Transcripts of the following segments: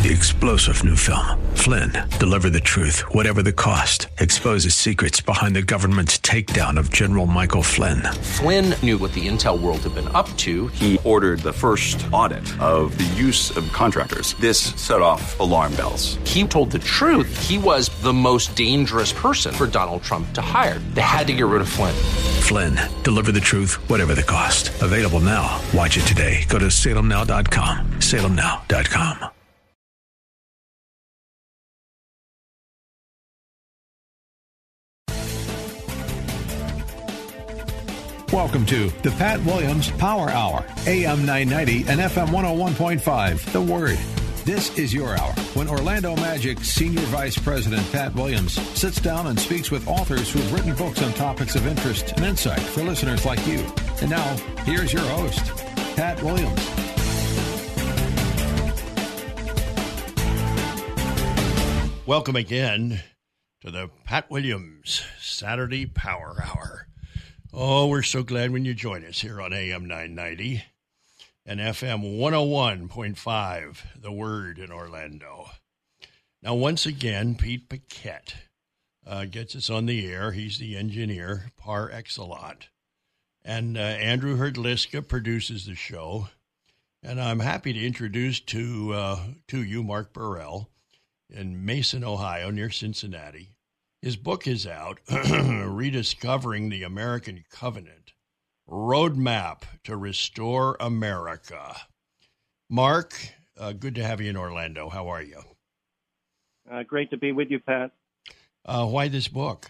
The explosive new film, Flynn, deliver the truth, whatever the cost, exposes secrets behind the government's takedown of General Michael Flynn. Flynn knew what the intel world had been up to. He ordered the first audit of the use of contractors. This set off alarm bells. He told the truth. He was the most dangerous person for Donald Trump to hire. They had to get rid of Flynn. Flynn, deliver the truth, whatever the cost. Available now. Watch it today. Go to salemnow.com. salemnow.com. Welcome to the Pat Williams Power Hour, AM 990 and FM 101.5, The Word. This is your hour when Orlando Magic Senior Vice President Pat Williams sits down and speaks with authors who've written books on topics of interest and insight for listeners like you. And now, here's your host, Pat Williams. Welcome again to the Pat Williams Saturday Power Hour. Oh, we're so glad when you join us here on AM 990 and FM 101.5, The Word in Orlando. Now, once again, Pete Paquette gets us on the air. He's the engineer par excellence. And Andrew Herdliska produces the show. And I'm happy to introduce to you Mark Burrell in Mason, Ohio, near Cincinnati. His book is out, Rediscovering the American Covenant, Roadmap to Restore America. Mark, good to have you in Orlando. How are you? Great to be with you, Pat. Why this book?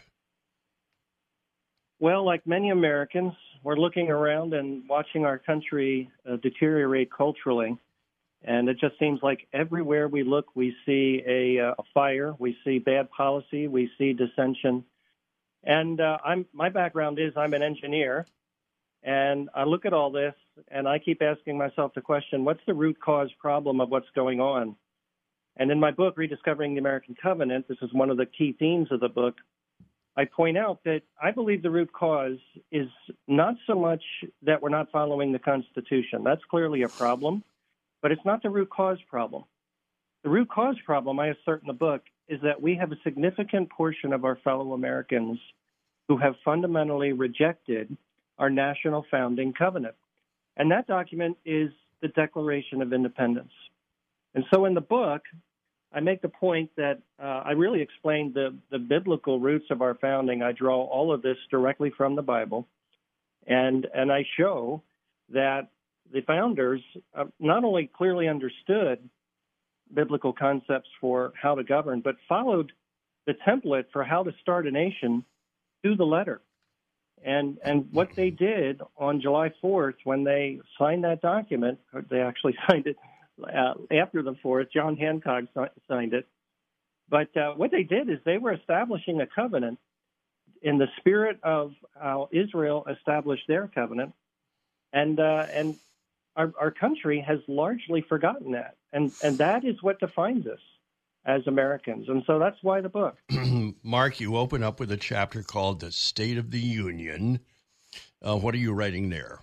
Well, like many Americans, we're looking around and watching our country deteriorate culturally. And it just seems like everywhere we look, we see a fire, we see bad policy, we see dissension. And my background is I'm an engineer, and I look at all this, and I keep asking myself the question, what's the root cause problem of what's going on? And in my book, Rediscovering the American Covenant, this is one of the key themes of the book, I point out that I believe the root cause is not so much that we're not following the Constitution. That's clearly a problem. But it's not the root cause problem. The root cause problem, I assert in the book, is that we have a significant portion of our fellow Americans who have fundamentally rejected our national founding covenant. And that document is the Declaration of Independence. And so in the book, I make the point that I really explain the biblical roots of our founding. I draw all of this directly from the Bible. And I show that the founders not only clearly understood biblical concepts for how to govern, but followed the template for how to start a nation to the letter. And what they did on July 4th when they signed that document, they actually signed it after the 4th, John Hancock signed it. But what they did is they were establishing a covenant in the spirit of how Israel established their covenant. And our country has largely forgotten that. And that is what defines us as Americans. And so that's why the book. Mark, you open up with a chapter called The State of the Union. What are you writing there?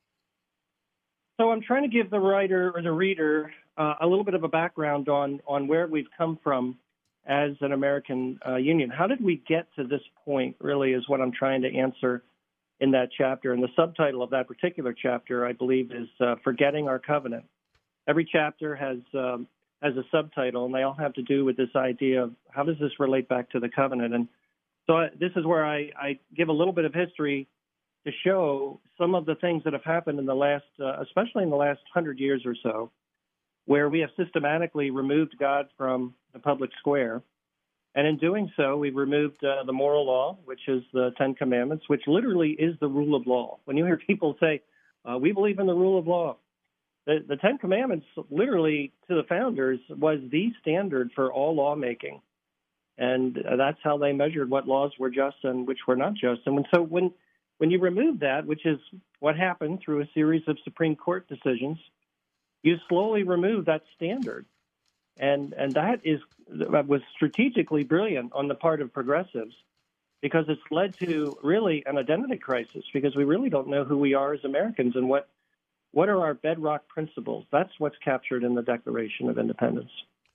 So I'm trying to give the writer or the reader a little bit of a background on where we've come from as an American union. How did we get to this point, really, is what I'm trying to answer in that chapter. And the subtitle of that particular chapter, I believe, is Forgetting Our Covenant. Every chapter has a subtitle, and they all have to do with this idea of how does this relate back to the covenant. And so this is where I give a little bit of history to show some of the things that have happened in the last, especially in the last 100 years or so, where we have systematically removed God from the public square. And in doing so, we've removed the moral law, which is the Ten Commandments, which literally is the rule of law. When you hear people say, we believe in the rule of law, the Ten Commandments literally to the founders was the standard for all lawmaking. And that's how they measured what laws were just and which were not just. And so when you remove that, which is what happened through a series of Supreme Court decisions, you slowly remove that standard. And that was strategically brilliant on the part of progressives because it's led to really an identity crisis because we really don't know who we are as Americans and what are our bedrock principles. That's what's captured in the Declaration of Independence.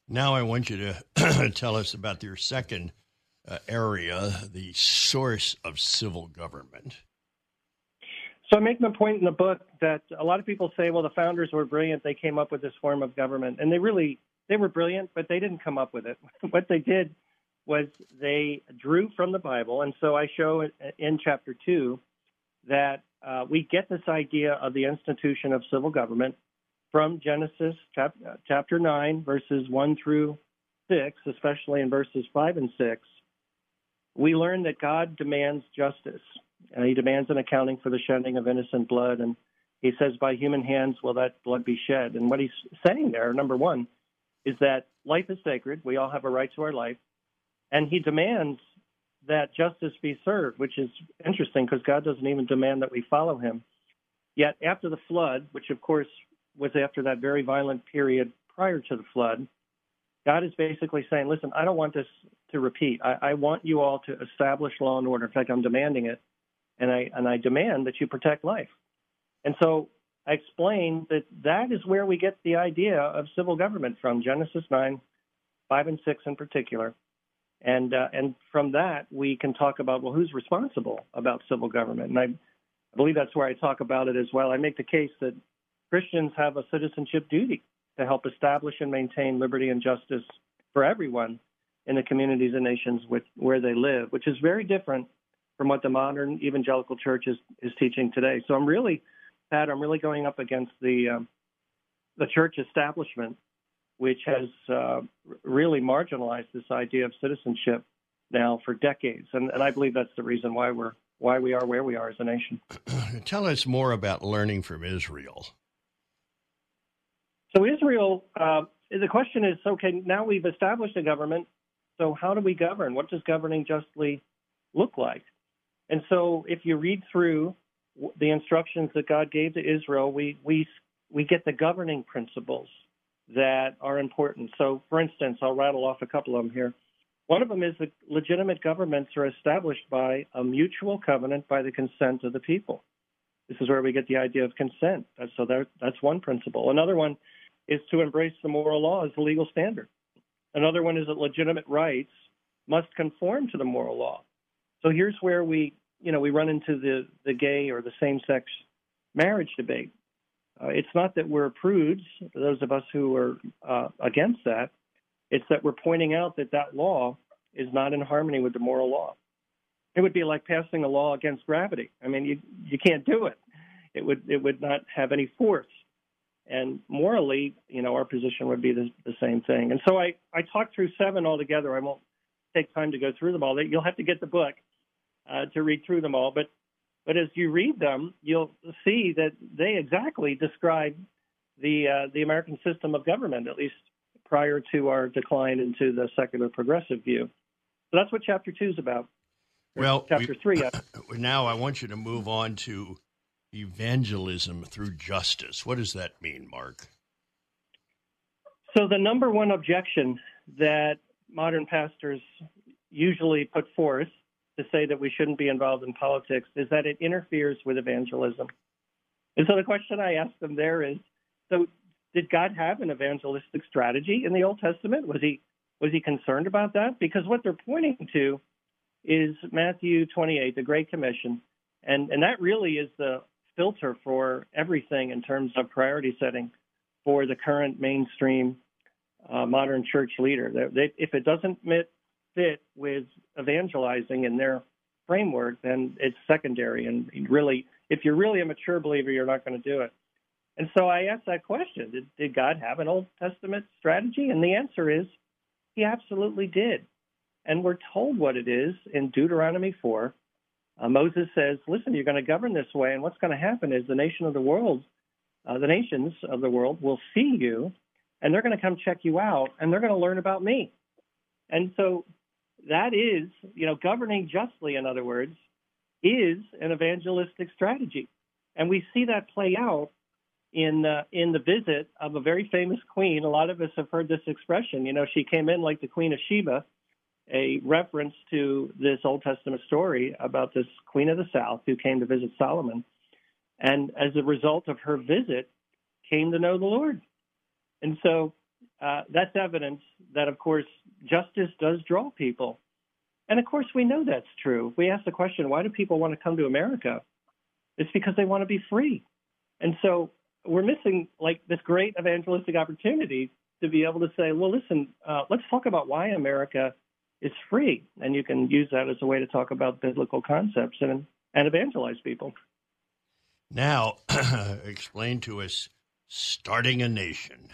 Now I want you to tell us about your second area, the source of civil government. So I make the point in the book that a lot of people say, well, the founders were brilliant. They came up with this form of government. And they were brilliant, but they didn't come up with it. What they did was they drew from the Bible. And so I show in chapter 2 that we get this idea of the institution of civil government from Genesis chapter 9, verses 1 through 6, especially in verses 5 and 6. We learn that God demands justice. He demands an accounting for the shedding of innocent blood. And he says, by human hands will that blood be shed. And what he's saying there, number one, is that life is sacred. We all have a right to our life. And he demands that justice be served, which is interesting because God doesn't even demand that we follow him. Yet after the flood, which of course was after that very violent period prior to the flood, God is basically saying, listen, I don't want this to repeat. I want you all to establish law and order. In fact, I'm demanding it, and I demand that you protect life. And so I explained that is where we get the idea of civil government from, Genesis 9, 5 and 6 in particular. And from that, we can talk about, well, who's responsible about civil government? And I believe that's where I talk about it as well. I make the case that Christians have a citizenship duty to help establish and maintain liberty and justice for everyone in the communities and nations where they live, which is very different from what the modern evangelical church is teaching today. So I'm really going up against the church establishment, which has really marginalized this idea of citizenship now for decades. And I believe that's the reason why we are where we are as a nation. Tell us more about learning from Israel. So Israel, the question is, okay, now we've established a government, so how do we govern? What does governing justly look like? And so if you read through the instructions that God gave to Israel, we get the governing principles that are important. So, for instance, I'll rattle off a couple of them here. One of them is that legitimate governments are established by a mutual covenant by the consent of the people. This is where we get the idea of consent. That's one principle. Another one is to embrace the moral law as the legal standard. Another one is that legitimate rights must conform to the moral law. So here's where we run into the gay or the same-sex marriage debate. It's not that we're prudes, those of us who are against that. It's that we're pointing out that law is not in harmony with the moral law. It would be like passing a law against gravity. I mean, you can't do it. It would not have any force. And morally, our position would be the same thing. And so I talked through 7 altogether. I won't take time to go through them all. You'll have to get the book to read through them all. But as you read them, you'll see that they exactly describe the American system of government, at least prior to our decline into the secular progressive view. So that's what Chapter 2 is about. Well, Chapter 3. Now I want you to move on to evangelism through justice. What does that mean, Mark? So the number one objection that modern pastors usually put forth to say that we shouldn't be involved in politics is that it interferes with evangelism. And so the question I ask them there is, so did God have an evangelistic strategy in the Old Testament? Was he concerned about that? Because what they're pointing to is Matthew 28, the Great Commission, and that really is the filter for everything in terms of priority setting for the current mainstream modern church leader. If it doesn't fit with evangelizing in their framework, then it's secondary. And really, if you're really a mature believer, you're not going to do it. And so I asked that question, did God have an Old Testament strategy? And the answer is, he absolutely did. And we're told what it is in Deuteronomy 4. Moses says, listen, you're going to govern this way, and what's going to happen is the nations of the world will see you, and they're going to come check you out, and they're going to learn about me. And so that is, governing justly, in other words, is an evangelistic strategy. And we see that play out in the visit of a very famous queen. A lot of us have heard this expression. She came in like the Queen of Sheba, a reference to this Old Testament story about this Queen of the South who came to visit Solomon. And as a result of her visit, came to know the Lord. And so that's evidence that, of course, justice does draw people. And, of course, we know that's true. We ask the question, why do people want to come to America? It's because they want to be free. And so we're missing, like, this great evangelistic opportunity to be able to say, well, listen, let's talk about why America is free. And you can use that as a way to talk about biblical concepts and evangelize people. Now, explain to us starting a nation.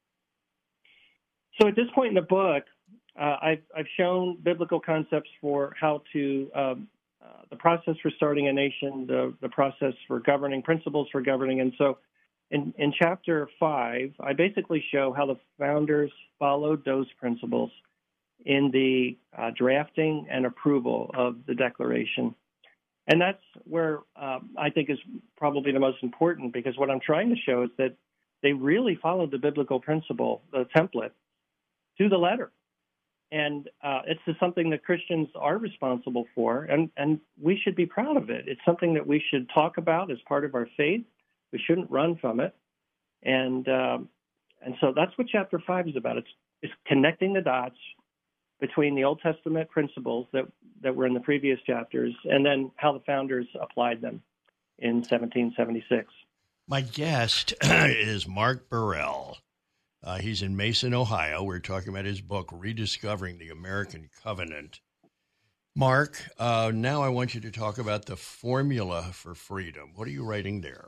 So at this point in the book, I've shown biblical concepts for how to, the process for starting a nation, the process for governing, principles for governing. And so in chapter 5, I basically show how the founders followed those principles in the drafting and approval of the Declaration. And that's where I think is probably the most important, because what I'm trying to show is that they really followed the biblical principle, the template, to the letter. And it's just something that Christians are responsible for, and we should be proud of it. It's something that we should talk about as part of our faith. We shouldn't run from it. And so that's what chapter 5 is about. It's connecting the dots between the Old Testament principles that were in the previous chapters and then how the founders applied them in 1776. My guest is Mark Burrell. He's in Mason, Ohio. We're talking about his book, Rediscovering the American Covenant. Mark, now I want you to talk about the formula for freedom. What are you writing there?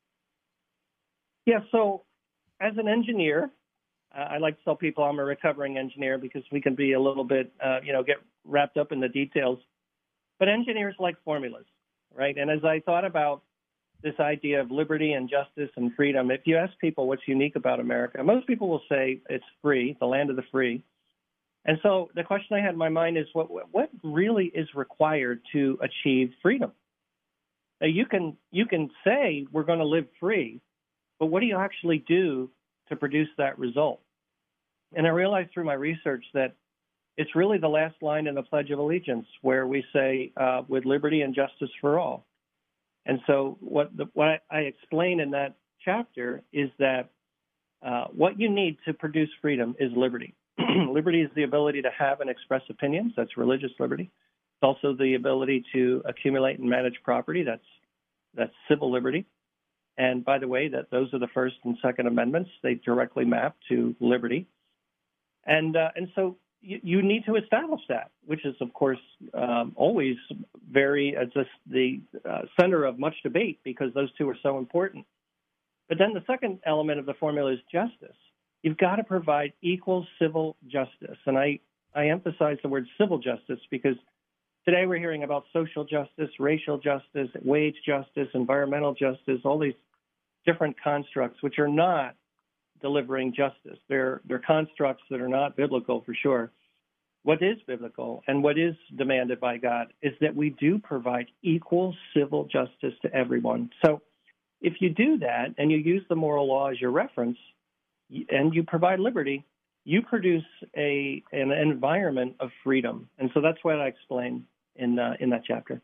Yeah, so as an engineer, I like to tell people I'm a recovering engineer because we can be a little bit, get wrapped up in the details. But engineers like formulas, right? And as I thought about this idea of liberty and justice and freedom, if you ask people what's unique about America, most people will say it's free, the land of the free. And so the question I had in my mind is what really is required to achieve freedom? Now, you can say we're going to live free, but what do you actually do to produce that result? And I realized through my research that it's really the last line in the Pledge of Allegiance where we say, with liberty and justice for all. And so what I explain in that chapter is that what you need to produce freedom is liberty. Liberty is the ability to have and express opinions. That's religious liberty. It's also the ability to accumulate and manage property. That's civil liberty. And by the way, those are the First and Second Amendments. They directly map to liberty. And so you need to establish that, which is, of course, always just the center of much debate because those two are so important. But then the second element of the formula is justice. You've got to provide equal civil justice. And I emphasize the word civil justice because today we're hearing about social justice, racial justice, wage justice, environmental justice, all these different constructs which are not delivering justice. They're constructs that are not biblical for sure. What is biblical and what is demanded by God is that we do provide equal civil justice to everyone. So if you do that and you use the moral law as your reference and you provide liberty, you produce an environment of freedom. And so that's what I explain in that chapter.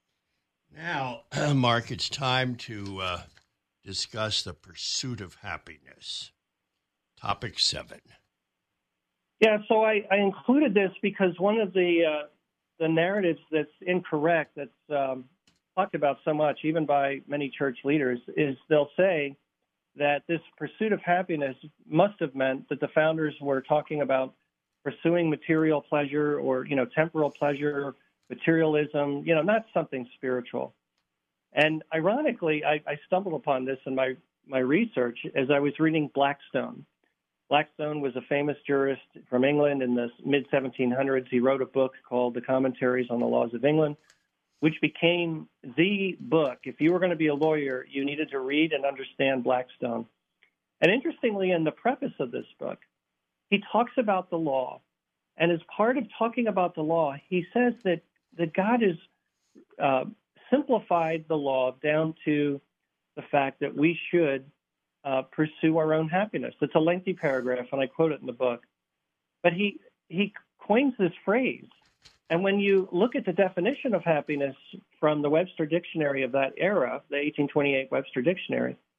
Now, Mark, it's time to discuss the pursuit of happiness. Topic 7. Yeah, so I included this because one of the narratives that's incorrect, that's talked about so much, even by many church leaders, is they'll say that this pursuit of happiness must have meant that the founders were talking about pursuing material pleasure or, temporal pleasure, materialism, not something spiritual. And ironically, I stumbled upon this in my research as I was reading Blackstone. Blackstone was a famous jurist from England in the mid-1700s. He wrote a book called The Commentaries on the Laws of England, which became the book. If you were going to be a lawyer, you needed to read and understand Blackstone. And interestingly, in the preface of this book, he talks about the law. And as part of talking about the law, he says that God has simplified the law down to the fact that we should pursue our own happiness. It's a lengthy paragraph, and I quote it in the book. But he coins this phrase. And when you look at the definition of happiness from the Webster Dictionary of that era, the 1828 Webster Dictionary,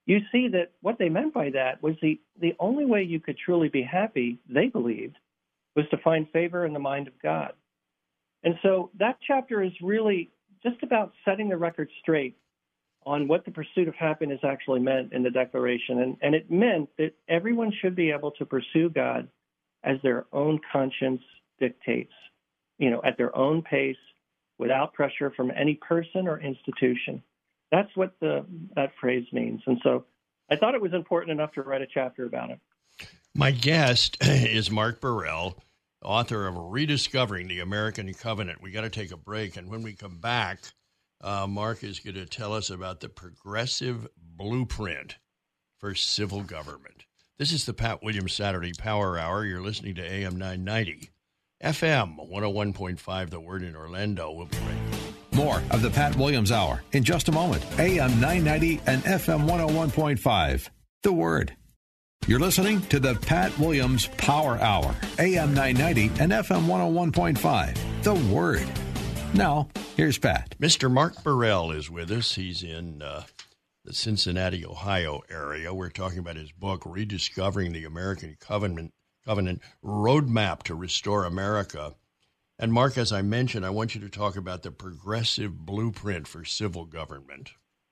you see that what they meant by that was the only way you could truly be happy, they believed, was to find favor in the mind of God. And so that chapter is really just about setting the record straight on what the pursuit of happiness actually meant in the Declaration. And it meant that everyone should be able to pursue God as their own conscience dictates, at their own pace, without pressure from any person or institution. That's what that phrase means. And so I thought it was important enough to write a chapter about it. My guest is Mark Burrell, author of Rediscovering the American Covenant. We got to take a break. And when we come back, Mark is going to tell us about the progressive blueprint for civil government. This is the Pat Williams Saturday Power Hour. You're listening to AM 990, FM 101.5, The Word in Orlando. We'll be right back. More of the Pat Williams Hour in just a moment. AM 990 and FM 101.5. The Word. You're listening to the Pat Williams Power Hour. AM 990 and FM 101.5. The Word. Now, here's Pat. Mr. Mark Burrell is with us. He's in the Cincinnati, Ohio area. We're talking about his book, Rediscovering the American Covenant, Roadmap to Restore America. And Mark, as I mentioned, I want you to talk about the progressive blueprint for civil government.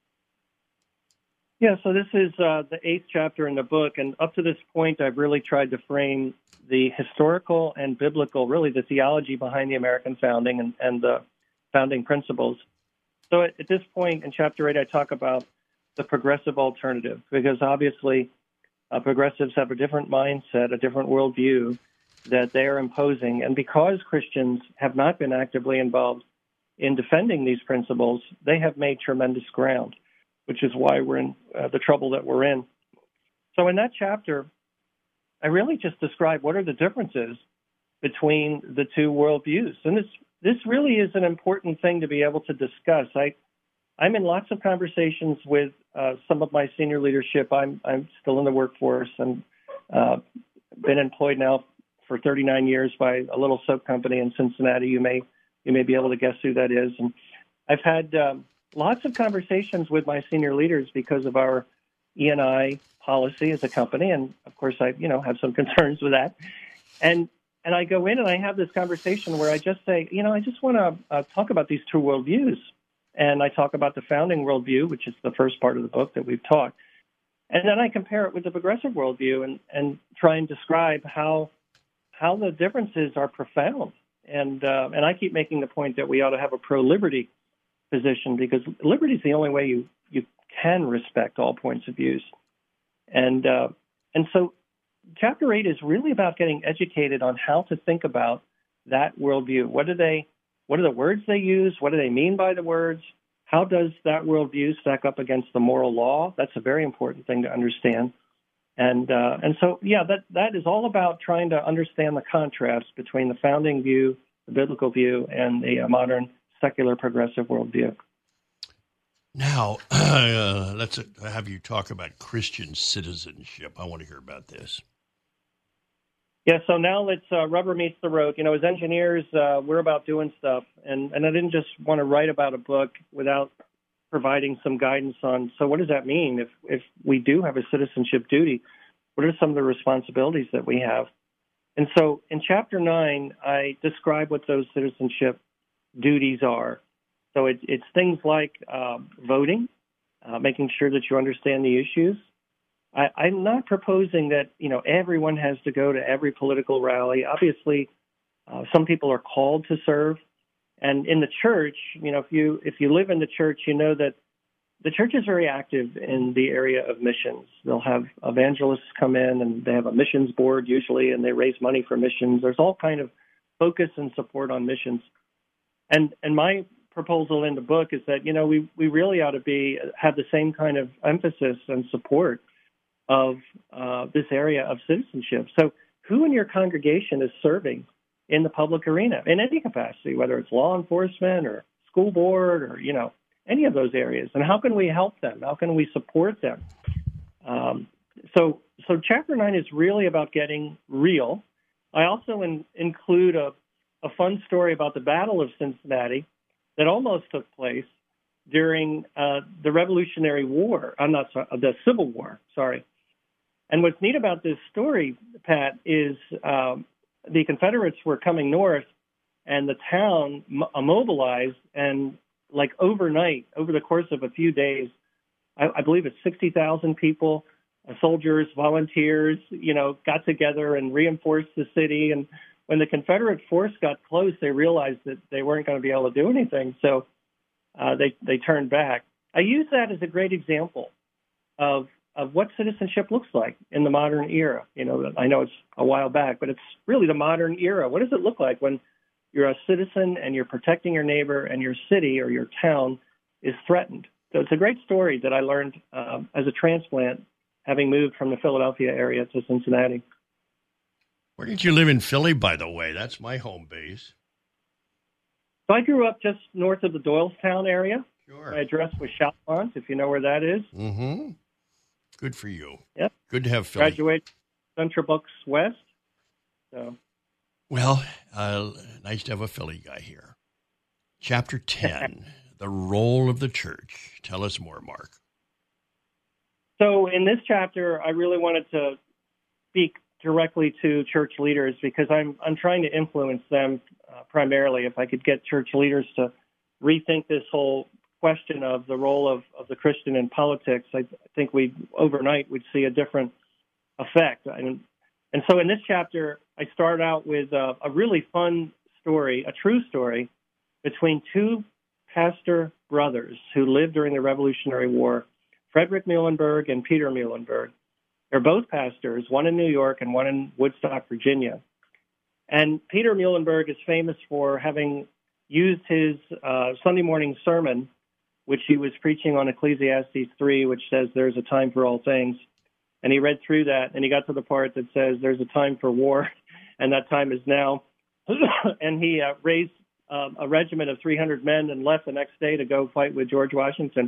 Yeah, so this is the 8th chapter in the book, and up to this point, I've really tried to frame the historical and biblical, really the theology behind the American founding and the founding principles. So at this point in Chapter 8, I talk about the progressive alternative, because obviously progressives have a different mindset, a different worldview that they are imposing. And because Christians have not been actively involved in defending these principles, they have made tremendous ground, which is why we're in the trouble that we're in. So in that chapter, I really just describe what are the differences between the two worldviews. And this really is an important thing to be able to discuss. I'm in lots of conversations with some of my senior leadership. I'm still in the workforce and been employed now for 39 years by a little soap company in Cincinnati. You may be able to guess who that is. And I've had lots of conversations with my senior leaders because of our E&I policy as a company, and of course I have some concerns with that. And I go in and I have this conversation where I just say, I just want to talk about these two worldviews. And I talk about the founding worldview, which is the first part of the book that we've taught. And then I compare it with the progressive worldview and try and describe how the differences are profound. And I keep making the point that we ought to have a pro-liberty position, because liberty is the only way you can respect all points of views. And so Chapter 8 is really about getting educated on how to think about that worldview. What are the words they use? What do they mean by the words? How does that worldview stack up against the moral law? That's a very important thing to understand. And so, that is all about trying to understand the contrast between the founding view, the biblical view, and the modern secular progressive worldview. Now, let's have you talk about Christian citizenship. I want to hear about this. Yeah, so now let's rubber meets the road. As engineers, we're about doing stuff. And I didn't just want to write about a book without providing some guidance on, so what does that mean? If we do have a citizenship duty, what are some of the responsibilities that we have? And so in Chapter 9, I describe what those citizenship duties are. So it's things like voting, making sure that you understand the issues. I'm not proposing that, everyone has to go to every political rally. Obviously, some people are called to serve. And in the church, if you live in the church, you know that the church is very active in the area of missions. They'll have evangelists come in, and they have a missions board usually, and they raise money for missions. There's all kind of focus and support on missions. And my proposal in the book is that, we really ought to have the same kind of emphasis and support of this area of citizenship. So who in your congregation is serving in the public arena in any capacity, whether it's law enforcement or school board or, any of those areas? And how can we help them? How can we support them? So Chapter 9 is really about getting real. I also include a fun story about the Battle of Cincinnati that almost took place during the Revolutionary War. The Civil War, sorry. And what's neat about this story, Pat, is the Confederates were coming north, and the town mobilized, and like overnight, over the course of a few days, I believe it's 60,000 people, soldiers, volunteers, got together and reinforced the city. And when the Confederate force got close, they realized that they weren't going to be able to do anything, so they turned back. I use that as a great example of what citizenship looks like in the modern era. I know it's a while back, but it's really the modern era. What does it look like when you're a citizen and you're protecting your neighbor and your city or your town is threatened? So it's a great story that I learned as a transplant, having moved from the Philadelphia area to Cincinnati. Where did you live in Philly, by the way? That's my home base. So I grew up just north of the Doylestown area. Sure. My address was Chalmont, if you know where that is. Mm-hmm. Good for you. Yep. Good to have Philly. Graduated Central Bucks West. So. Well, nice to have a Philly guy here. Chapter 10, the role of the church. Tell us more, Mark. So in this chapter, I really wanted to speak directly to church leaders because I'm trying to influence them primarily. If I could get church leaders to rethink this whole question of the role of the Christian in politics, I think overnight we'd see a different effect. And so in this chapter, I start out with a really fun story, a true story, between two pastor brothers who lived during the Revolutionary War, Frederick Muhlenberg and Peter Muhlenberg. They're both pastors, one in New York and one in Woodstock, Virginia. And Peter Muhlenberg is famous for having used his Sunday morning sermon, which he was preaching on Ecclesiastes 3, which says there's a time for all things. And he read through that, and he got to the part that says there's a time for war, and that time is now. And he raised a regiment of 300 men and left the next day to go fight with George Washington.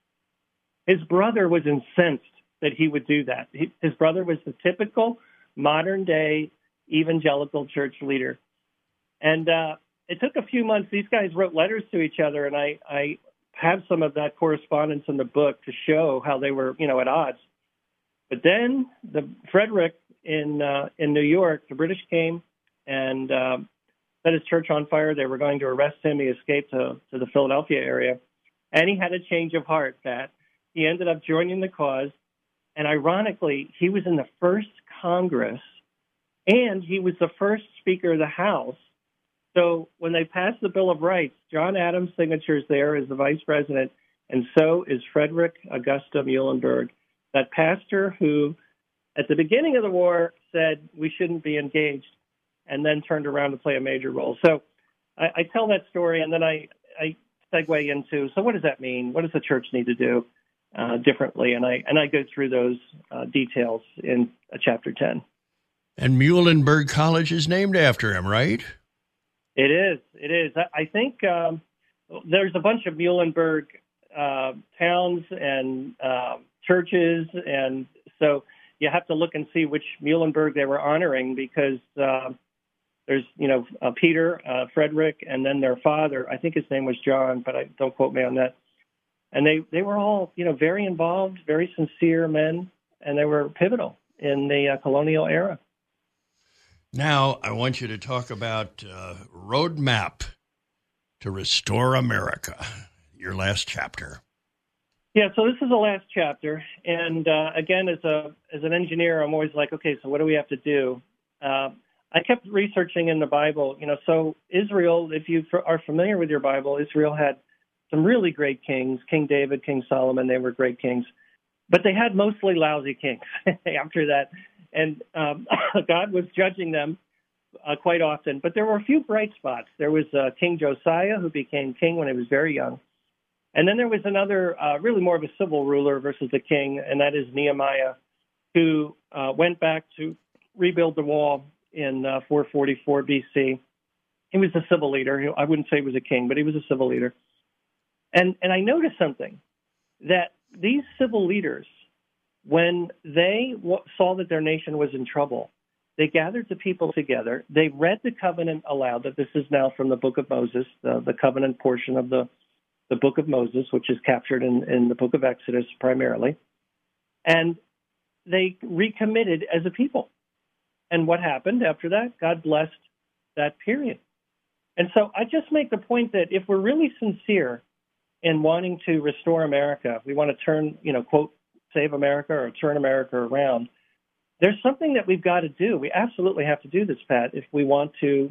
His brother was incensed that he would do that. His brother was the typical modern-day evangelical church leader. And it took a few months. These guys wrote letters to each other, and I have some of that correspondence in the book to show how they were, at odds. But then Frederick in New York, the British came and set his church on fire. They were going to arrest him. He escaped to the Philadelphia area. And he had a change of heart, Pat. He ended up joining the cause. And ironically, he was in the first Congress, and he was the first Speaker of the House. So when they passed the Bill of Rights, John Adams' signature is there as the Vice President, and so is Frederick Augusta Muhlenberg, that pastor who, at the beginning of the war, said we shouldn't be engaged, and then turned around to play a major role. So I tell that story, and then I segue into, so what does that mean? What does the church need to do differently? And I go through those details in chapter 10. And Muhlenberg College is named after him, right? It is. I think there's a bunch of Muhlenberg towns and churches, and so you have to look and see which Muhlenberg they were honoring, because there's, Peter, Frederick, and then their father. I think his name was John, but don't quote me on that. And they were all, very involved, very sincere men, and they were pivotal in the colonial era. Now, I want you to talk about Roadmap to Restore America, your last chapter. Yeah, so this is the last chapter. And again, as an engineer, I'm always like, okay, so what do we have to do? I kept researching in the Bible, so Israel, if you are familiar with your Bible, Israel had some really great kings, King David, King Solomon. They were great kings. But they had mostly lousy kings after that. And God was judging them quite often. But there were a few bright spots. There was King Josiah, who became king when he was very young. And then there was another, really more of a civil ruler versus the king, and that is Nehemiah, who went back to rebuild the wall in 444 BC. He was a civil leader. I wouldn't say he was a king, but he was a civil leader. And I noticed something, that these civil leaders, when they saw that their nation was in trouble, they gathered the people together. They read the covenant aloud, that this is now from the book of Moses, the covenant portion of the the book of Moses, which is captured in the book of Exodus primarily. And they recommitted as a people. And what happened after that? God blessed that period. And so I just make the point that if we're really sincere in wanting to restore America, we want to turn, quote, save America or turn America around, there's something that we've got to do. We absolutely have to do this, Pat, if we want to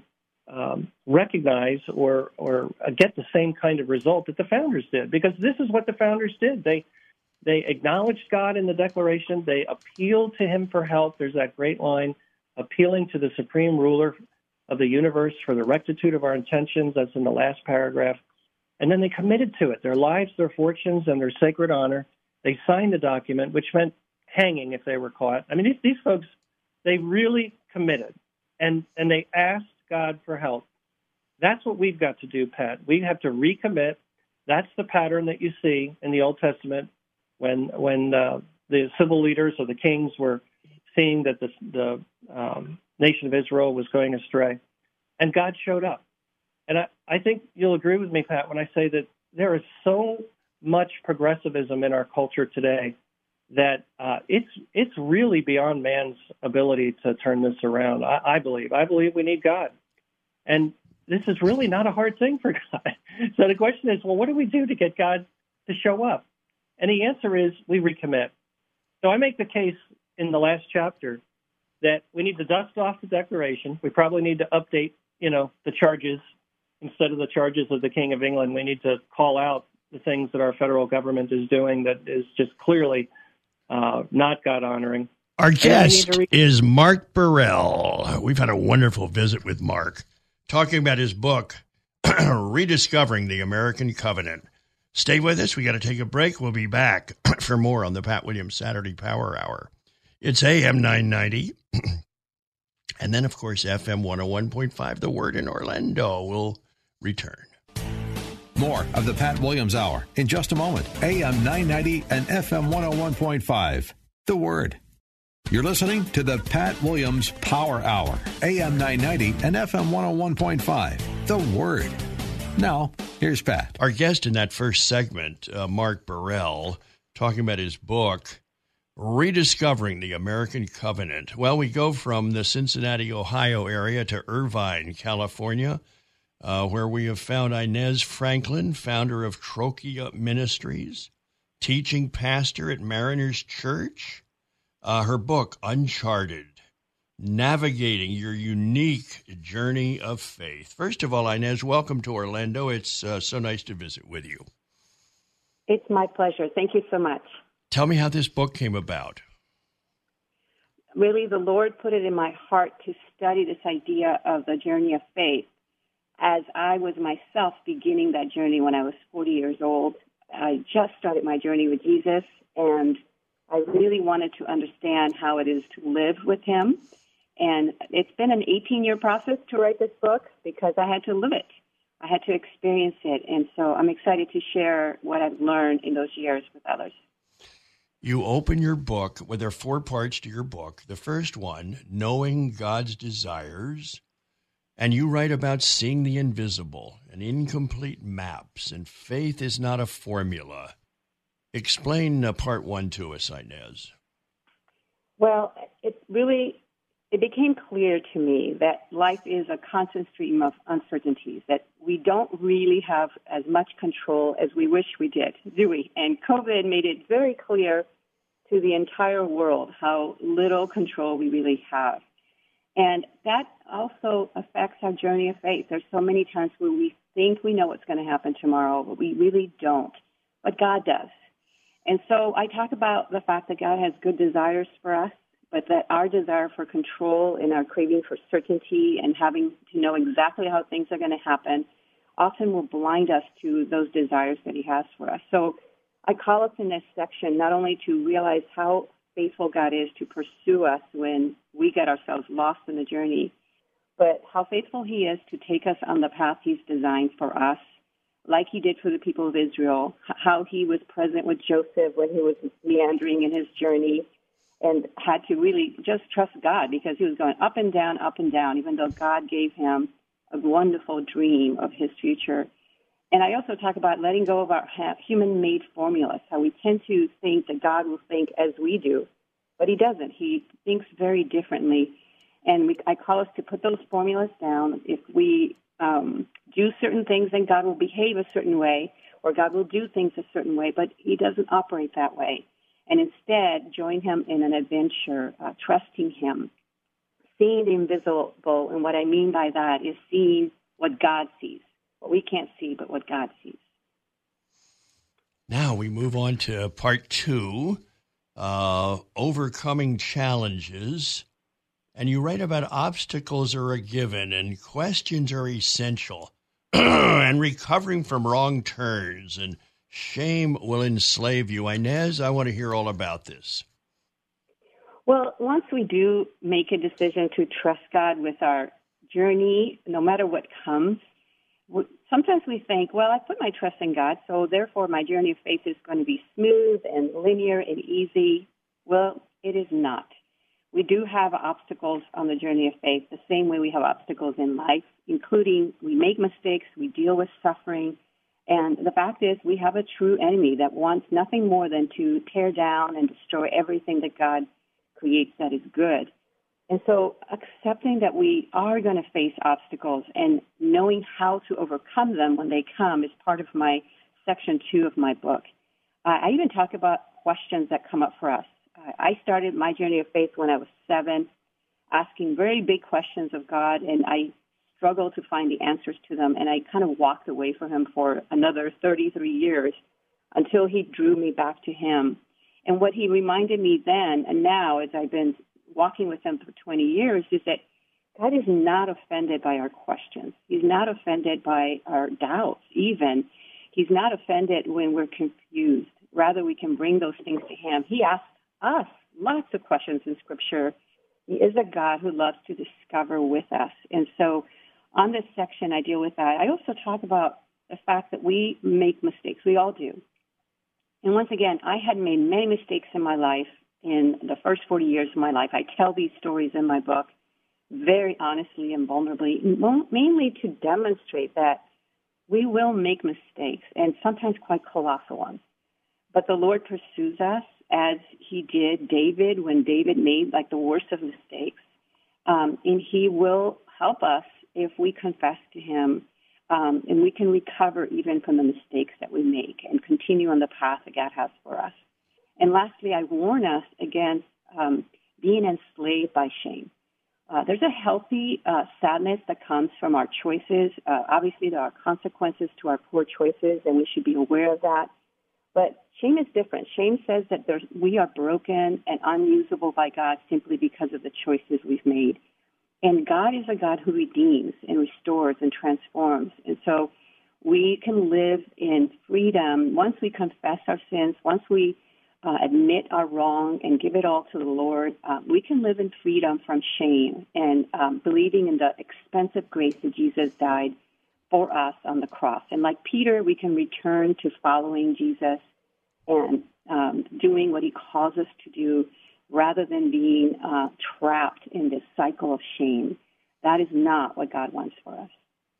recognize or get the same kind of result that the founders did, because this is what the founders did. They acknowledged God in the Declaration. They appealed to him for help. There's that great line, appealing to the supreme ruler of the universe for the rectitude of our intentions. That's in the last paragraph. And then they committed to it, their lives, their fortunes, and their sacred honor. They signed the document, which meant hanging if they were caught. I mean, these folks, they really committed, and they asked God for help. That's what we've got to do, Pat. We have to recommit. That's the pattern that you see in the Old Testament when the civil leaders or the kings were seeing that the nation of Israel was going astray, and God showed up. And I think you'll agree with me, Pat, when I say that there is so much progressivism in our culture today that it's really beyond man's ability to turn this around. I believe we need God. And this is really not a hard thing for God. So the question is, well, what do we do to get God to show up? And the answer is we recommit. So I make the case in the last chapter that we need to dust off the Declaration. We probably need to update, the charges. Instead of the charges of the King of England, we need to call out the things that our federal government is doing that is just clearly not God-honoring. Our guest is Mark Burrell. We've had a wonderful visit with Mark, talking about his book, Rediscovering the American Covenant. Stay with us. We got to take a break. We'll be back for more on the Pat Williams Saturday Power Hour. It's AM 990. And then, of course, FM 101.5, The Word in Orlando will return. More of the Pat Williams Hour in just a moment. AM 990 and FM 101.5, The Word. You're listening to the Pat Williams Power Hour, AM 990 and FM 101.5, The Word. Now, here's Pat. Our guest in that first segment, Mark Burrell, talking about his book, Rediscovering the American Covenant. Well, we go from the Cincinnati, Ohio area to Irvine, California, where we have found Inez Franklin, founder of Trochia Ministries, teaching pastor at Mariners Church. Her book, Uncharted, Navigating Your Unique Journey of Faith. First of all, Inez, welcome to Orlando. It's so nice to visit with you. It's my pleasure. Thank you so much. Tell me how this book came about. Really, the Lord put it in my heart to study this idea of the journey of faith. As I was myself beginning that journey when I was 40 years old, I just started my journey with Jesus, and I really wanted to understand how it is to live with him. And it's been an 18-year process to write this book because I had to live it. I had to experience it. And so I'm excited to share what I've learned in those years with others. You open your book, well, there are 4 parts to your book. The first one, Knowing God's Desires. And you write about seeing the invisible and incomplete maps, and faith is not a formula. Explain part 1 to us, Inez. Well, it became clear to me that life is a constant stream of uncertainties, that we don't really have as much control as we wish we did, do we? And COVID made it very clear to the entire world how little control we really have. And that also affects our journey of faith. There's so many times where we think we know what's going to happen tomorrow, but we really don't. But God does. And so I talk about the fact that God has good desires for us, but that our desire for control and our craving for certainty and having to know exactly how things are going to happen often will blind us to those desires that he has for us. So I call us in this section not only to realize how faithful God is to pursue us when we get ourselves lost in the journey, but how faithful he is to take us on the path he's designed for us, like he did for the people of Israel, how he was present with Joseph when he was meandering in his journey and had to really just trust God because he was going up and down, even though God gave him a wonderful dream of his future. And I also talk about letting go of our human-made formulas, how we tend to think that God will think as we do, but he doesn't. He thinks very differently. And I call us to put those formulas down. If we do certain things, then God will behave a certain way, or God will do things a certain way, but he doesn't operate that way. And instead, join him in an adventure, trusting him, seeing the invisible. And what I mean by that is seeing what God sees, what we can't see, but what God sees. Now we move on to part 2, overcoming challenges. And you write about obstacles are a given and questions are essential and recovering from wrong turns and shame will enslave you. Inez, I want to hear all about this. Well, once we do make a decision to trust God with our journey, no matter what comes, sometimes we think, well, I put my trust in God, so therefore my journey of faith is going to be smooth and linear and easy. Well, it is not. We do have obstacles on the journey of faith, the same way we have obstacles in life, including we make mistakes, we deal with suffering, and the fact is we have a true enemy that wants nothing more than to tear down and destroy everything that God creates that is good. And so accepting that we are going to face obstacles and knowing how to overcome them when they come is part of my section 2 of my book. I even talk about questions that come up for us. I started my journey of faith when I was 7, asking very big questions of God, and I struggled to find the answers to them, and I kind of walked away from him for another 33 years until he drew me back to him. And what he reminded me then and now, as I've been walking with him for 20 years, is that God is not offended by our questions. He's not offended by our doubts even. He's not offended when we're confused. Rather, we can bring those things to him. He asks us lots of questions in Scripture. He is a God who loves to discover with us. And so on this section, I deal with that. I also talk about the fact that we make mistakes. We all do. And once again, I had made many mistakes in my life in the first 40 years of my life. I tell these stories in my book very honestly and vulnerably, mainly to demonstrate that we will make mistakes, and sometimes quite colossal ones. But the Lord pursues us, as he did David when David made like the worst of mistakes. And he will help us if we confess to him, and we can recover even from the mistakes that we make and continue on the path that God has for us. And lastly, I warn us against being enslaved by shame. There's a healthy sadness that comes from our choices. Obviously, there are consequences to our poor choices, and we should be aware of that. But shame is different. Shame says that we are broken and unusable by God simply because of the choices we've made. And God is a God who redeems and restores and transforms. And so we can live in freedom once we confess our sins, once we admit our wrong and give it all to the Lord. We can live in freedom from shame and believing in the expensive grace that Jesus died for us on the cross. And like Peter, we can return to following Jesus and doing what he calls us to do rather than being trapped in this cycle of shame. That is not what God wants for us.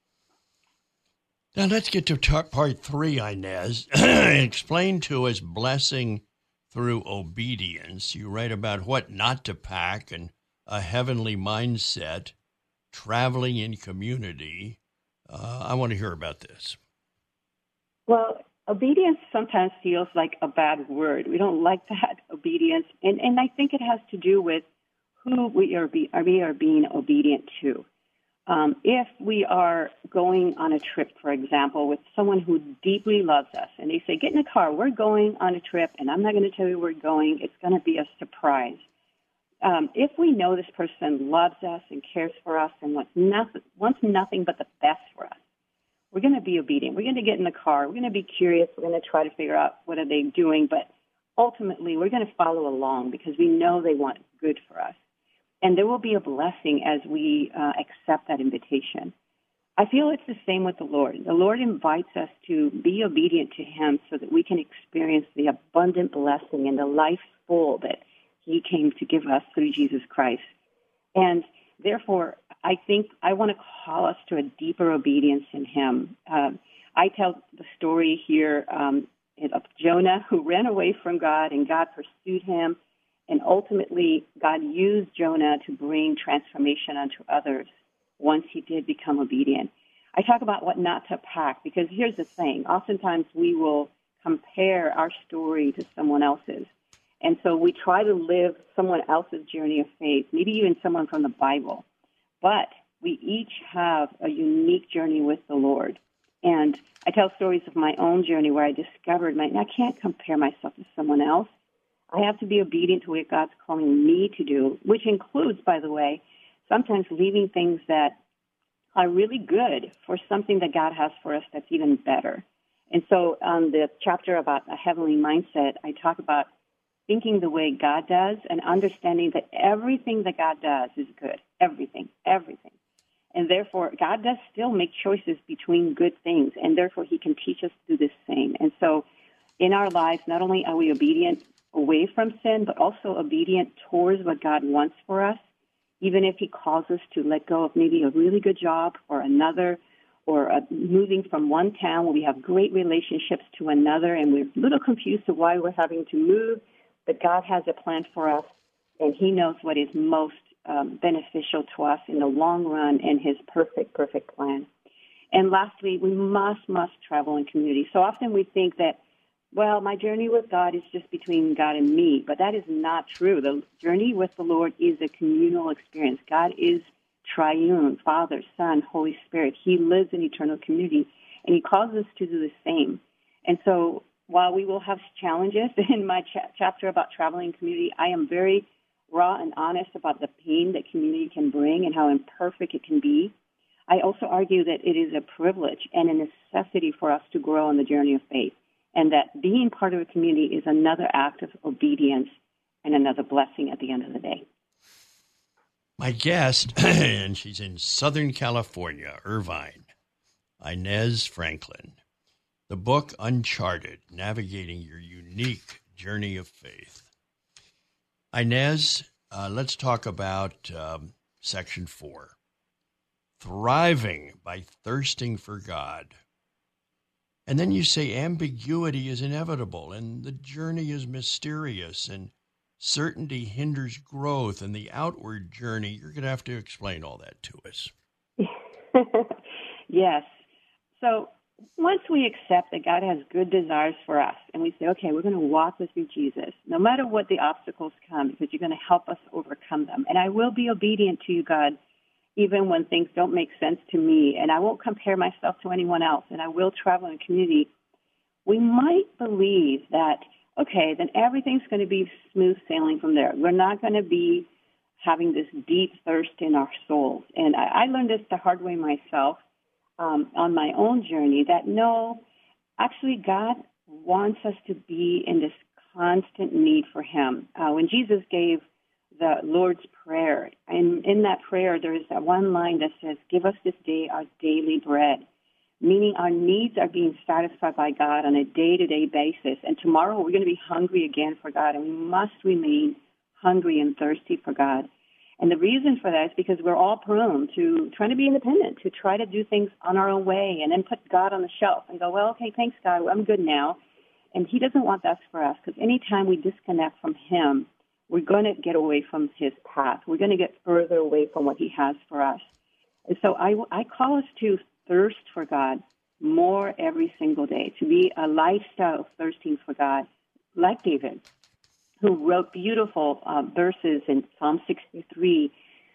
Now let's get to part 3, Inez. Explain to us blessing through obedience. You write about what not to pack and a heavenly mindset, traveling in community. I want to hear about this. Well, obedience sometimes feels like a bad word. We don't like that, obedience. And I think it has to do with who we are being obedient to. If we are going on a trip, for example, with someone who deeply loves us, and they say, get in the car, we're going on a trip, and I'm not going to tell you where we're going, it's going to be a surprise. If we know this person loves us and cares for us and wants nothing but the best for us, we're going to be obedient. We're going to get in the car. We're going to be curious. We're going to try to figure out what are they doing. But ultimately, we're going to follow along because we know they want good for us. And there will be a blessing as we accept that invitation. I feel it's the same with the Lord. The Lord invites us to be obedient to him so that we can experience the abundant blessing and the life full that he came to give us through Jesus Christ. And therefore, I think I want to call us to a deeper obedience in him. I tell the story here of Jonah, who ran away from God, and God pursued him. And ultimately, God used Jonah to bring transformation unto others once he did become obedient. I talk about what not to pack, because here's the thing. Oftentimes, we will compare our story to someone else's. And so we try to live someone else's journey of faith, maybe even someone from the Bible. But we each have a unique journey with the Lord. And I tell stories of my own journey where I discovered I can't compare myself to someone else. I have to be obedient to what God's calling me to do, which includes, by the way, sometimes leaving things that are really good for something that God has for us that's even better. And so on the chapter about a heavenly mindset, I talk about thinking the way God does and understanding that everything that God does is good. Everything. And therefore, God does still make choices between good things, and therefore he can teach us to do the same. And so in our lives, not only are we obedient away from sin, but also obedient towards what God wants for us, even if he calls us to let go of maybe a really good job or another, or moving from one town where we have great relationships to another, and we're a little confused of why we're having to move, but God has a plan for us, and he knows what is most beneficial to us in the long run in his perfect plan. And lastly, we must travel in community. So often we think that, well, my journey with God is just between God and me, but that is not true. The journey with the Lord is a communal experience. God is triune, Father, Son, Holy Spirit. He lives in eternal community, and he calls us to do the same. And so while we will have challenges in my chapter about traveling in community, I am very raw and honest about the pain that community can bring and how imperfect it can be. I also argue that it is a privilege and a necessity for us to grow on the journey of faith, and that being part of a community is another act of obedience and another blessing at the end of the day. My guest, and she's in Southern California, Irvine, Inez Franklin. The book, Uncharted, Navigating Your Unique Journey of Faith. Inez, let's talk about Section 4, Thriving by Thirsting for God. And then you say ambiguity is inevitable, and the journey is mysterious, and certainty hinders growth, and the outward journey, you're going to have to explain all that to us. Yes. So once we accept that God has good desires for us, and we say, okay, we're going to walk with you, Jesus, no matter what the obstacles come, because you're going to help us overcome them. And I will be obedient to you, God, even when things don't make sense to me, and I won't compare myself to anyone else, and I will travel in community. We might believe that, okay, then everything's going to be smooth sailing from there. We're not going to be having this deep thirst in our souls. And I learned this the hard way myself on my own journey, that no, actually God wants us to be in this constant need for him. When Jesus gave the Lord's Prayer, and in that prayer there is that one line that says, give us this day our daily bread, meaning our needs are being satisfied by God on a day-to-day basis. And tomorrow we're going to be hungry again for God, and we must remain hungry and thirsty for God. And the reason for that is because we're all prone to trying to be independent, to try to do things on our own way and then put God on the shelf and go, well, okay, thanks, God, I'm good now. And he doesn't want that for us, because anytime we disconnect from him, we're going to get away from his path. We're going to get further away from what he has for us. And so I call us to thirst for God more every single day, to be a lifestyle of thirsting for God, like David, who wrote beautiful verses in Psalm 63,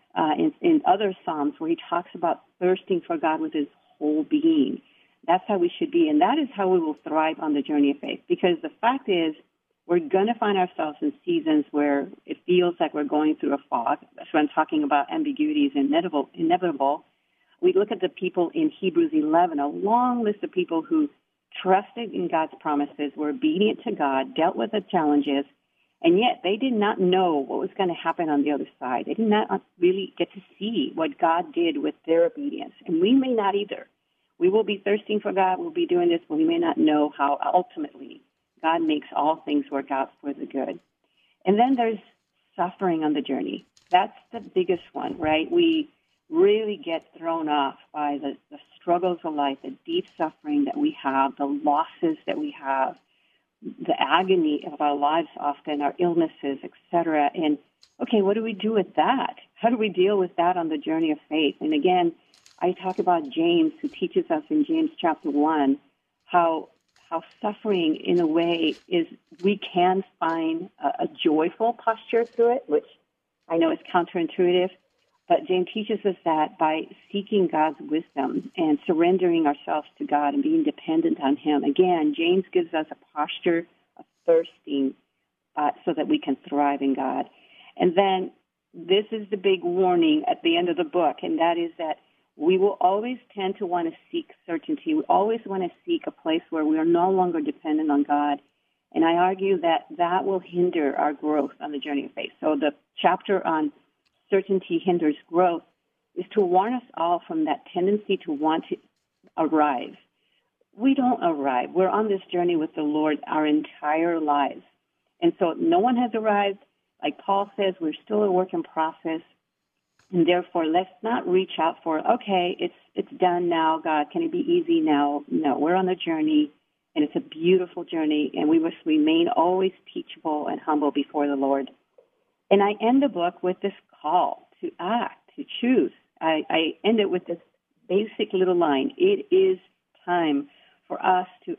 in other Psalms, where he talks about thirsting for God with his whole being. That's how we should be, and that is how we will thrive on the journey of faith. Because the fact is, we're going to find ourselves in seasons where it feels like we're going through a fog. That's what I'm talking about. Ambiguity is inevitable. We look at the people in Hebrews 11, a long list of people who trusted in God's promises, were obedient to God, dealt with the challenges, and yet they did not know what was going to happen on the other side. They did not really get to see what God did with their obedience, and we may not either. We will be thirsting for God, we'll be doing this, but we may not know how ultimately God makes all things work out for the good. And then there's suffering on the journey. That's the biggest one, right? We really get thrown off by the struggles of life, the deep suffering that we have, the losses that we have, the agony of our lives often, our illnesses, etc. And, okay, what do we do with that? How do we deal with that on the journey of faith? And again, I talk about James, who teaches us in James chapter 1 how suffering, in a way, is we can find a joyful posture through it, which I know is counterintuitive, but James teaches us that by seeking God's wisdom and surrendering ourselves to God and being dependent on Him. Again, James gives us a posture of thirsting so that we can thrive in God. And then this is the big warning at the end of the book, and that is that we will always tend to want to seek certainty. We always want to seek a place where we are no longer dependent on God. And I argue that that will hinder our growth on the journey of faith. So the chapter on certainty hinders growth is to warn us all from that tendency to want to arrive. We don't arrive. We're on this journey with the Lord our entire lives. And so no one has arrived. Like Paul says, we're still a work in process. And therefore, let's not reach out for, okay, it's done now, God. Can it be easy now? No, we're on the journey, and it's a beautiful journey, and we must remain always teachable and humble before the Lord. And I end the book with this call to act, to choose. I end it with this basic little line. It is time for us to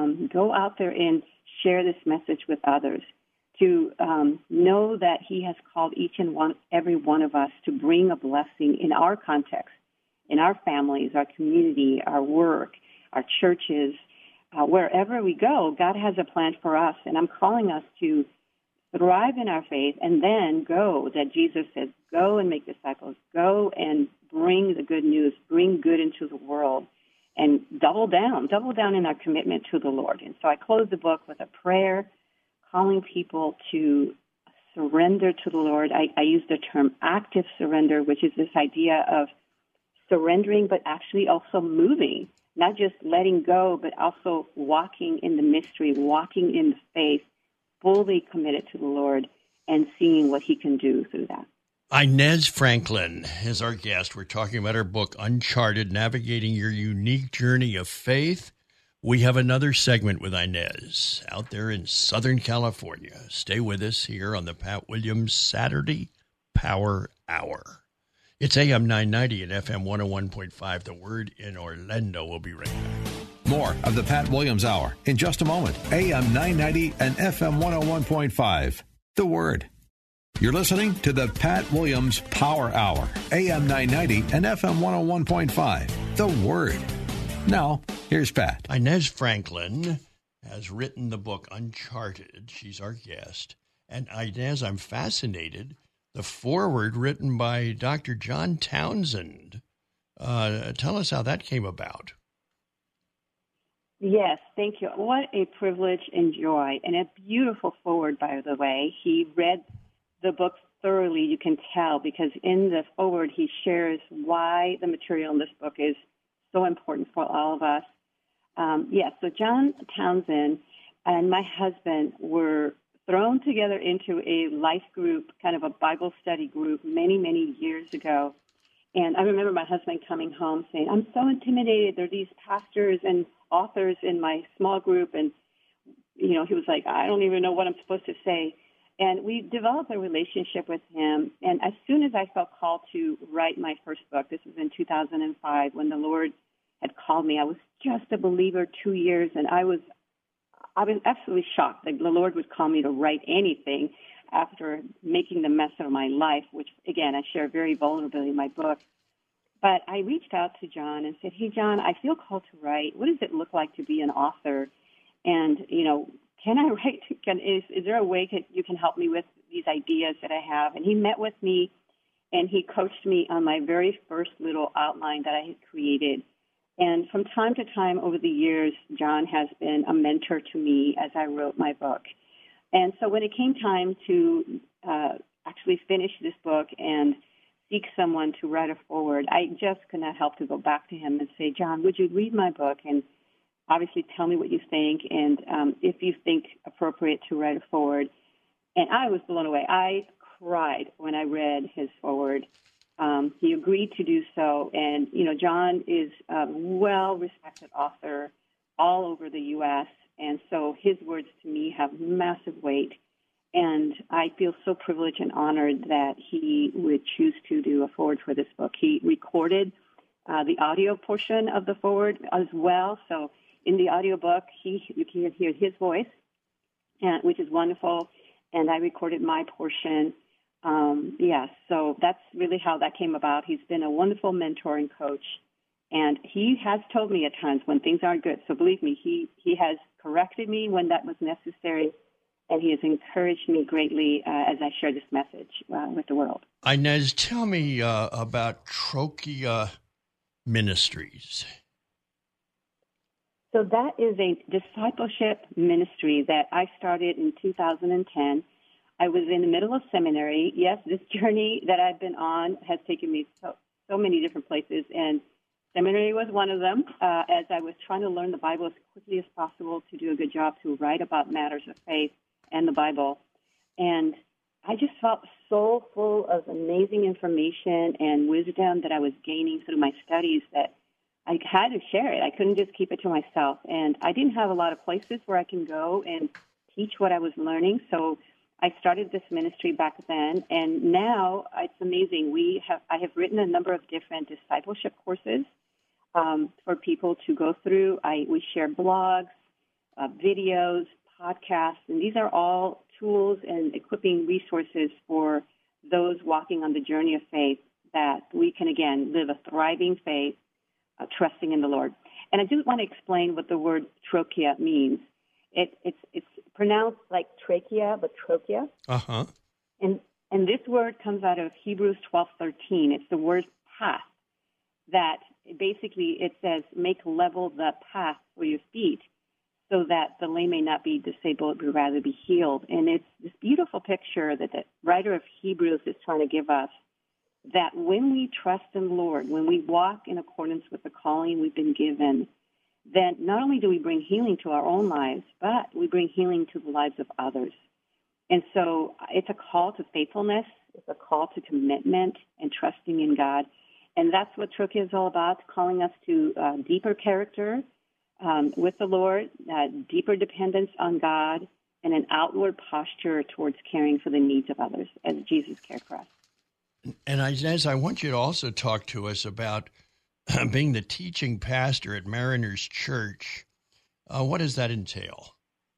go out there and share this message with others, to know that He has called each and every one of us to bring a blessing in our context, in our families, our community, our work, our churches, wherever we go. God has a plan for us, and I'm calling us to thrive in our faith and then go, that Jesus says, go and make disciples, go and bring the good news, bring good into the world, and double down in our commitment to the Lord. And so I close the book with a prayer, calling people to surrender to the Lord. I use the term active surrender, which is this idea of surrendering, but actually also moving, not just letting go, but also walking in the mystery, walking in the faith, fully committed to the Lord and seeing what He can do through that. Inez Franklin is our guest. We're talking about her book, Uncharted, Navigating Your Unique Journey of Faith. We have another segment with Inez out there in Southern California. Stay with us here on the Pat Williams Saturday Power Hour. It's AM 990 and FM 101.5, The Word in Orlando. We'll be right back. More of the Pat Williams Hour in just a moment. AM 990 and FM 101.5, The Word. You're listening to the Pat Williams Power Hour, AM 990 and FM 101.5, The Word. Now, here's Pat. Inez Franklin has written the book Uncharted. She's our guest. And Inez, I'm fascinated. The foreword written by Dr. John Townsend. Tell us how that came about. Yes, thank you. What a privilege and joy, and a beautiful foreword, by the way. He read the book thoroughly, you can tell, because in the foreword he shares why the material in this book is so important for all of us. So John Townsend and my husband were thrown together into a life group, kind of a Bible study group, many, many years ago. And I remember my husband coming home saying, I'm so intimidated. There are these pastors and authors in my small group. And, he was like, I don't even know what I'm supposed to say. And we developed a relationship with him. And as soon as I felt called to write my first book, this was in 2005, when the Lord had called me. I was just a believer 2 years, and I was absolutely shocked that the Lord would call me to write anything after making the mess of my life, which, again, I share very vulnerably in my book. But I reached out to John and said, hey, John, I feel called to write. What does it look like to be an author? And, can I write? Is there a way you can help me with these ideas that I have? And he met with me, and he coached me on my very first little outline that I had created. And from time to time over the years, John has been a mentor to me as I wrote my book. And so when it came time to actually finish this book and seek someone to write a foreword, I just could not help to go back to him and say, John, would you read my book and obviously tell me what you think and if you think appropriate to write a foreword. And I was blown away. I cried when I read his foreword. He agreed to do so. And, John is a well-respected author all over the U.S., and so his words to me have massive weight. And I feel so privileged and honored that he would choose to do a foreword for this book. He recorded the audio portion of the foreword as well. So in the audiobook, you can hear his voice, which is wonderful. And I recorded my portion. So that's really how that came about. He's been a wonderful mentor and coach. And he has told me at times when things aren't good. So believe me, he has corrected me when that was necessary. And he has encouraged me greatly as I share this message with the world. Inez, tell me about Trochia Ministries. So that is a discipleship ministry that I started in 2010. I was in the middle of seminary. Yes, this journey that I've been on has taken me so many different places, and seminary was one of them, as I was trying to learn the Bible as quickly as possible to do a good job to write about matters of faith and the Bible. And I just felt so full of amazing information and wisdom that I was gaining through my studies that I had to share it. I couldn't just keep it to myself. And I didn't have a lot of places where I can go and teach what I was learning. So I started this ministry back then. And now it's amazing. I have written a number of different discipleship courses for people to go through. We share blogs, videos, podcasts, and these are all tools and equipping resources for those walking on the journey of faith, that we can, again, live a thriving faith, trusting in the Lord. And I do want to explain what the word trochia means. It's pronounced like trachea, but trochia. Uh-huh. And this word comes out of Hebrews 12:13. It's the word path, that basically it says, make level the path for your feet, so that the lame may not be disabled, but rather be healed. And it's this beautiful picture that the writer of Hebrews is trying to give us, that when we trust in the Lord, when we walk in accordance with the calling we've been given, then not only do we bring healing to our own lives, but we bring healing to the lives of others. And so it's a call to faithfulness. It's a call to commitment and trusting in God. And that's what Trochia is all about, calling us to deeper character, with the Lord, deeper dependence on God, and an outward posture towards caring for the needs of others as Jesus cared for us. And Inez, I want you to also talk to us about being the teaching pastor at Mariners Church. What does that entail?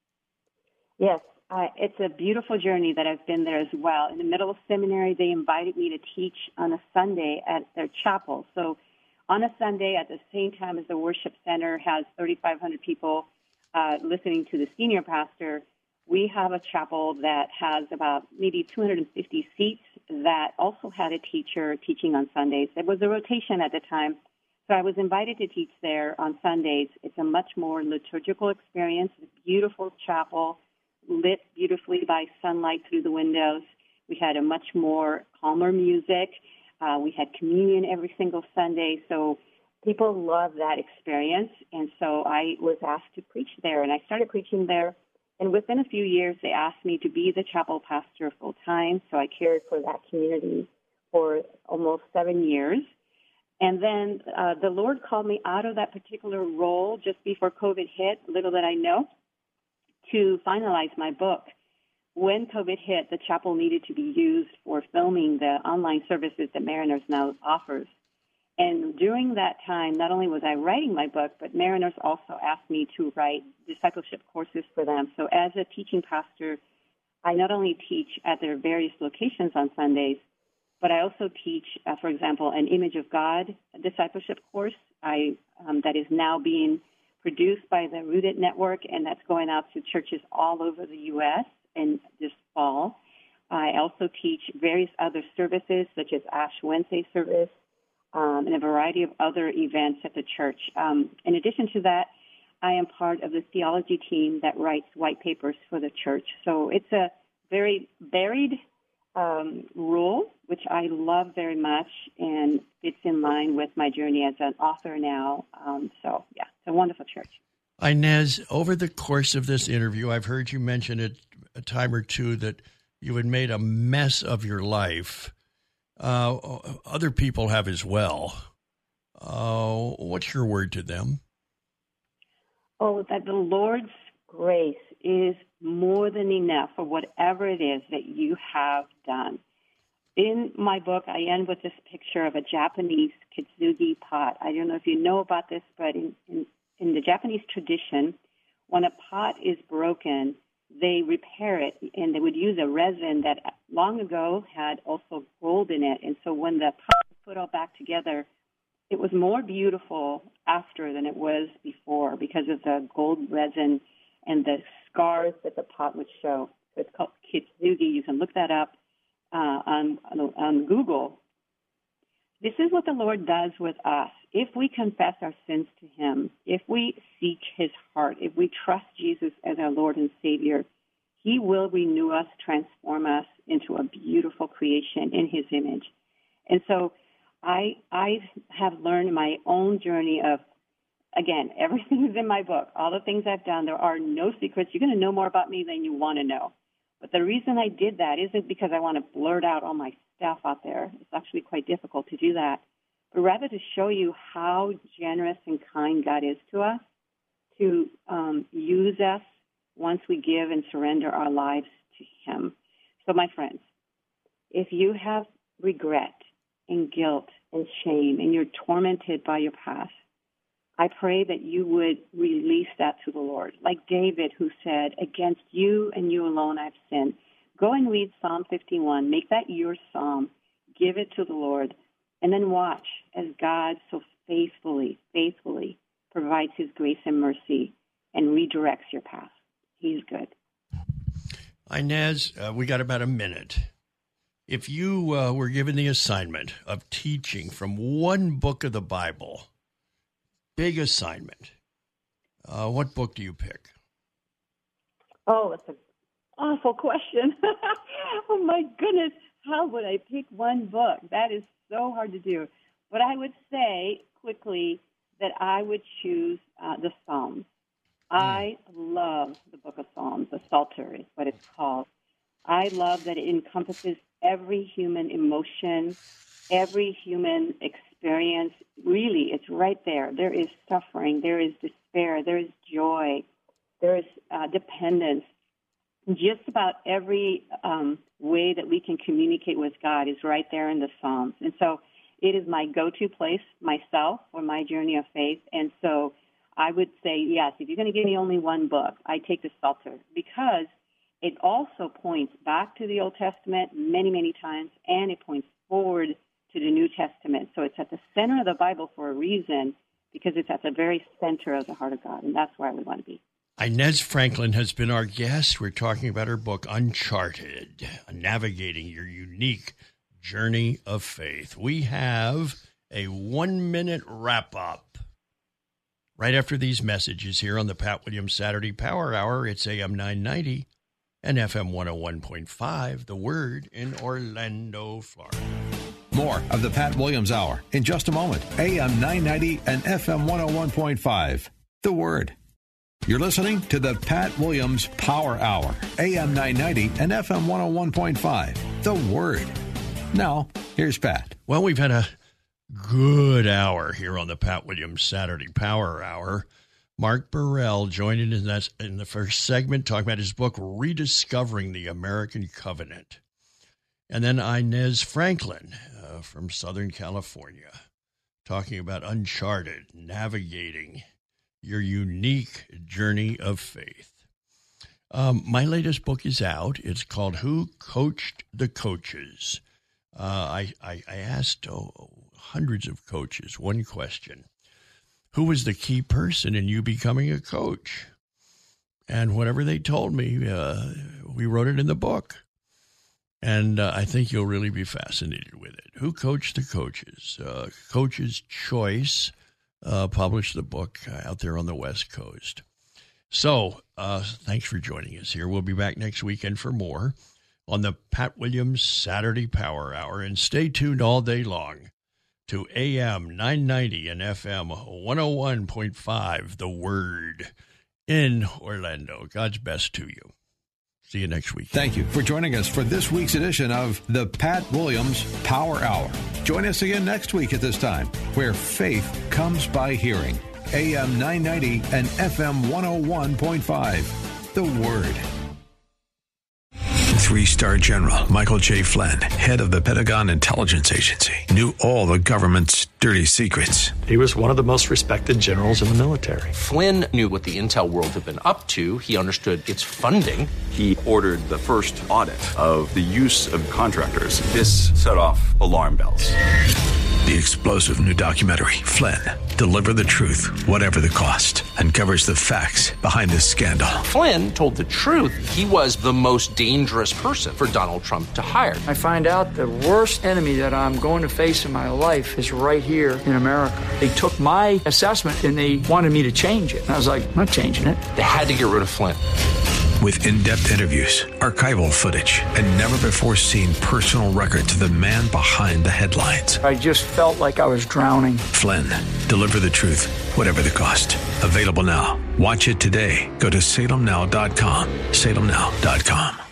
Yes, it's a beautiful journey that I've been there as well. In the middle of seminary, they invited me to teach on a Sunday at their chapel. So on a Sunday, at the same time as the worship center has 3,500 people listening to the senior pastor, we have a chapel that has about maybe 250 seats that also had a teacher teaching on Sundays. It was a rotation at the time, so I was invited to teach there on Sundays. It's a much more liturgical experience, a beautiful chapel, lit beautifully by sunlight through the windows. We had a much more calmer music. We had communion every single Sunday, so people love that experience. And so I was asked to preach there, and I started preaching there. And within a few years, they asked me to be the chapel pastor full time. So I cared for that community for almost 7 years. And then the Lord called me out of that particular role just before COVID hit, little did I know, to finalize my book. When COVID hit, the chapel needed to be used for filming the online services that Mariners now offers. And during that time, not only was I writing my book, but Mariners also asked me to write discipleship courses for them. So as a teaching pastor, I not only teach at their various locations on Sundays, but I also teach, for example, an Image of God discipleship course that is now being produced by the Rooted Network, and that's going out to churches all over the U.S. in this fall. I also teach various other services, such as Ash Wednesday service, and a variety of other events at the church. In addition to that, I am part of the theology team that writes white papers for the church. So it's a very varied role, which I love very much, and it's in line with my journey as an author now. It's a wonderful church. Inez, over the course of this interview, I've heard you mention it a time or two that you had made a mess of your life. Other people have as well. What's your word to them? Oh, that the Lord's grace is more than enough for whatever it is that you have done. In my book, I end with this picture of a Japanese kintsugi pot. I don't know if you know about this, but in the Japanese tradition, when a pot is broken, they repair it, and they would use a resin that long ago had also gold in it. And so when the pot was put all back together, it was more beautiful after than it was before because of the gold resin and the scars that the pot would show. So it's called kintsugi. You can look that up on Google. This is what the Lord does with us. If we confess our sins to him, if we seek his heart, if we trust Jesus as our Lord and Savior, he will renew us, transform us into a beautiful creation in his image. And so I have learned in my own journey of, again, everything is in my book, all the things I've done. There are no secrets. You're going to know more about me than you want to know. But the reason I did that isn't because I want to blurt out all my stuff out there. It's actually quite difficult to do that. But rather to show you how generous and kind God is to us, to use us once we give and surrender our lives to him. So, my friends, if you have regret and guilt and shame and you're tormented by your past, I pray that you would release that to the Lord. Like David, who said, against you and you alone I've sinned. Go and read Psalm 51. Make that your psalm. Give it to the Lord. And then watch as God so faithfully provides his grace and mercy and redirects your path. He's good. Inez, we got about a minute. If you were given the assignment of teaching from one book of the Bible, big assignment, what book do you pick? Oh, that's an awful question. Oh, my goodness. How would I pick one book? That is so hard to do. But I would say quickly that I would choose the Psalms. I love the book of Psalms. The Psalter is what it's called. I love that it encompasses every human emotion, every human experience. Really, it's right there. There is suffering. There is despair. There is joy. There is dependence. Just about every way that we can communicate with God is right there in the Psalms. And so it is my go-to place myself for my journey of faith. And so I would say, yes, if you're going to give me only one book, I take the Psalter because it also points back to the Old Testament many, many times, and it points forward to the New Testament. So it's at the center of the Bible for a reason because it's at the very center of the heart of God, and that's where I would want to be. Inez Franklin has been our guest. We're talking about her book, Uncharted, Navigating Your Unique Journey of Faith. We have a 1-minute wrap-up right after these messages here on the Pat Williams Saturday Power Hour. It's AM 990 and FM 101.5, The Word in Orlando, Florida. More of the Pat Williams Hour in just a moment. AM 990 and FM 101.5, The Word. You're listening to the Pat Williams Power Hour, AM 990 and FM 101.5, The Word. Now, here's Pat. Well, we've had a good hour here on the Pat Williams Saturday Power Hour. Mark Burrell joining us in the first segment, talking about his book, Rediscovering the American Covenant. And then Inez Franklin from Southern California, talking about Uncharted, Navigating Your Unique Journey of Faith. My latest book is out. It's called Who Coached the Coaches? I asked hundreds of coaches one question. Who was the key person in you becoming a coach? And whatever they told me, we wrote it in the book. And I think you'll really be fascinated with it. Who Coached the Coaches? Coach's Choice published the book out there on the West Coast. So thanks for joining us here. We'll be back next weekend for more on the Pat Williams Saturday Power Hour. And stay tuned all day long to AM 990 and FM 101.5, The Word in Orlando. God's best to you. See you next week. Thank you for joining us for this week's edition of the Pat Williams Power Hour. Join us again next week at this time, where faith comes by hearing. AM 990 and FM 101.5. The Word. 3-star General Michael J. Flynn, head of the Pentagon Intelligence Agency, knew all the government's dirty secrets. He was one of the most respected generals in the military. Flynn knew what the intel world had been up to. He understood its funding. He ordered the first audit of the use of contractors. This set off alarm bells. The explosive new documentary, Flynn, Deliver the Truth, Whatever the Cost, uncovers the facts behind this scandal. Flynn told the truth. He was the most dangerous person for Donald Trump to hire. I find out the worst enemy that I'm going to face in my life is right here in America. They took my assessment and they wanted me to change it. And I was like, I'm not changing it. They had to get rid of Flynn. With in-depth interviews, archival footage, and never-before-seen personal records of the man behind the headlines. I just felt like I was drowning. Flynn, Deliver the Truth, Whatever the Cost. Available now. Watch it today. Go to salemnow.com. salemnow.com.